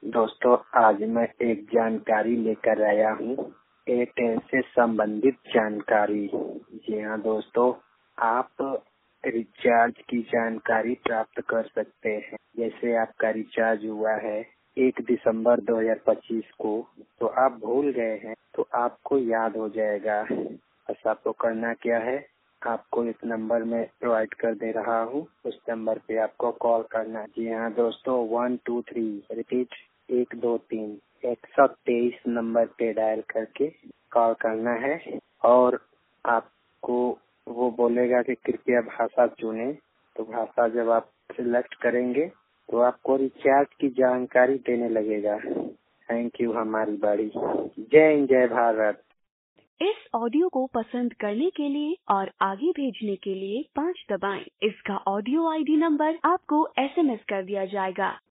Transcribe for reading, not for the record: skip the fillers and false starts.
दोस्तों, आज मैं एक जानकारी लेकर आया हूँ, एयरटेल से संबंधित जानकारी। जी हाँ दोस्तों, आप रिचार्ज की जानकारी प्राप्त कर सकते हैं। जैसे आपका रिचार्ज हुआ है 1 दिसंबर 2025 को, तो आप भूल गए हैं तो आपको याद हो जाएगा। बस आपको करना क्या है, आपको इस नंबर में प्रोवाइड कर दे रहा हूँ, उस नंबर पे आपको कॉल करना है। जी हाँ दोस्तों, 123 रिपीट 123 123 नंबर पे डायल करके कॉल करना है और आपको वो बोलेगा कि कृपया भाषा चुने। तो भाषा जब आप सिलेक्ट करेंगे तो आपको रिचार्ज की जानकारी देने लगेगा। थैंक यू हमारी बाड़ी। जय हिंद, जय भारत। इस ऑडियो को पसंद करने के लिए और आगे भेजने के लिए 5 दबाएं। इसका ऑडियो आईडी नंबर आपको एसएमएस कर दिया जाएगा।